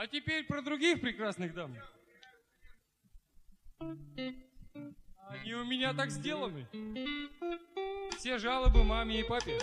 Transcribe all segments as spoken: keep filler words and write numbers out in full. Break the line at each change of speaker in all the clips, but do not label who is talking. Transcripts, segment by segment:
А теперь про других прекрасных дам. Они у меня так сделаны. Все жалобы маме и папе.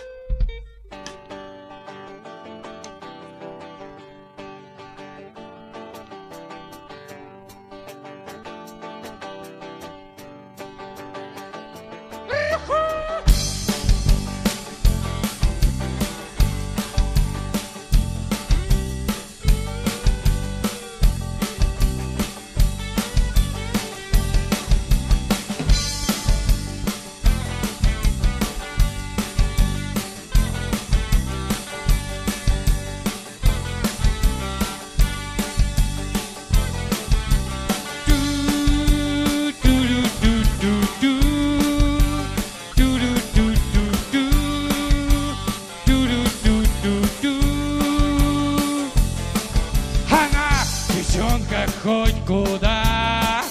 Хоть куда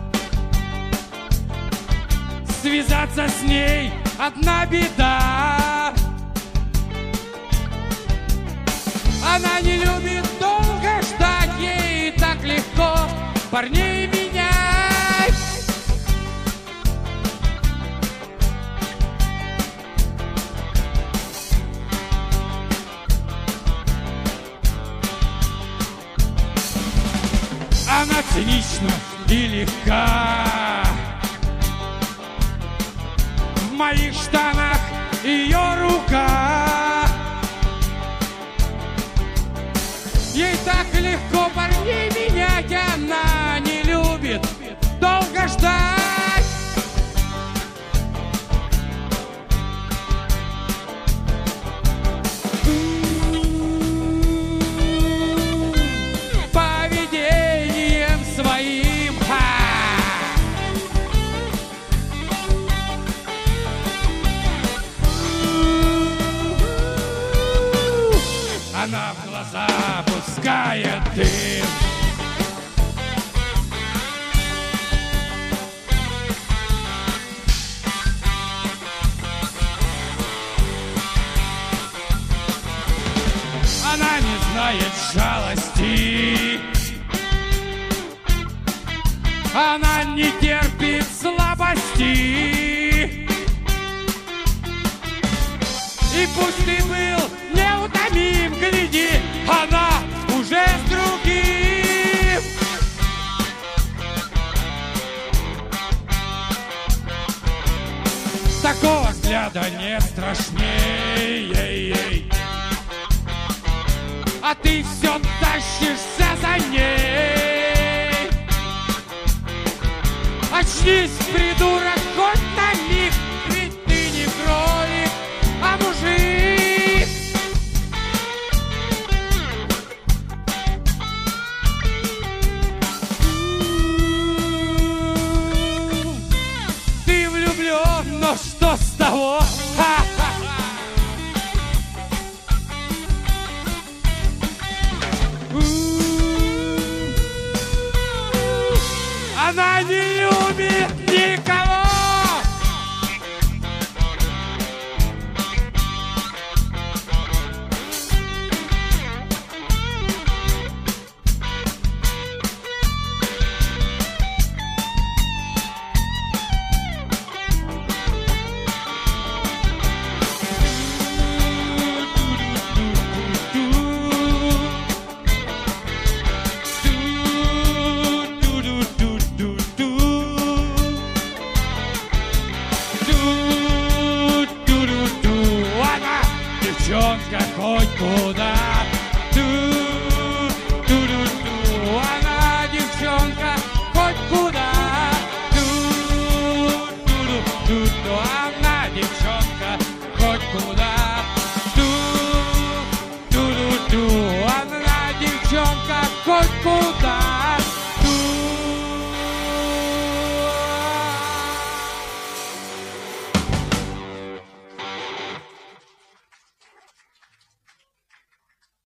связаться с ней одна беда. Она не любит долго ждать, ей так легко парней менять. Она цинична и легка. В моих штанах ее рука. Ей так легко парней менять. Она не любит долго ждать. Она в глаза пускает дым. Она не знает жалости. Она не терпит слабости. И пусть ты был неутомим, гляди, она уже с другим. Такого взгляда нет страшней. А ты все тащишься за ней. Очнись, придурок, хоть на миг, ведь ты не кролик, а мужик. Ты влюблен, но что с того? Она не любит никого. Девчонка хоть куда.